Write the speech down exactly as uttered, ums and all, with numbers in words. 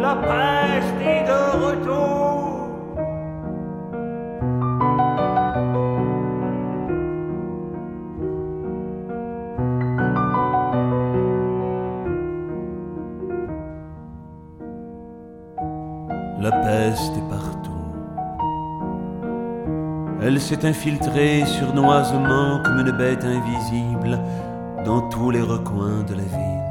la peste est de retour. La peste est partout. Elle s'est infiltrée sournoisement comme une bête invisible dans tous les recoins de la ville.